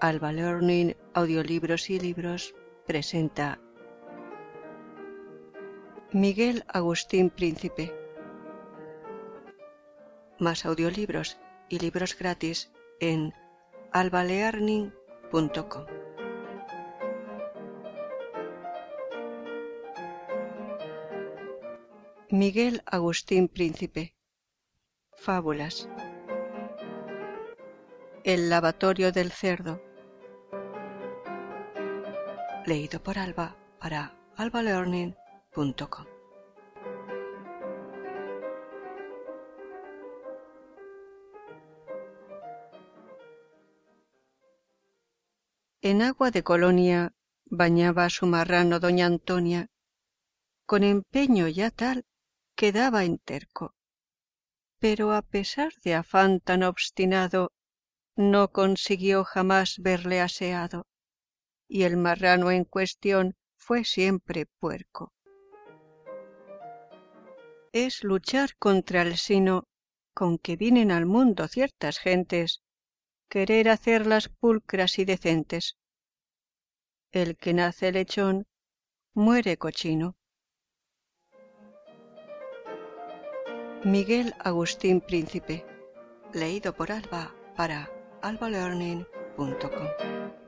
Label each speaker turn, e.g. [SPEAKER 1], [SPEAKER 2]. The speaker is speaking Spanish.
[SPEAKER 1] Alba Learning Audiolibros y Libros presenta Miguel Agustín Príncipe. Más audiolibros y libros gratis en albalearning.com. Miguel Agustín Príncipe. Fábulas. El lavatorio del cerdo. Leído por Alba para albalearning.com. En agua de Colonia bañaba a su marrano doña Antonia, con empeño ya tal que daba en terco. Pero a pesar de afán tan obstinado, no consiguió jamás verle aseado, y el marrano en cuestión fue siempre puerco. Es luchar contra el sino con que vienen al mundo ciertas gentes, querer hacerlas pulcras y decentes. El que nace lechón, muere cochino. Miguel Agustín Príncipe, leído por Alba para albalearning.com.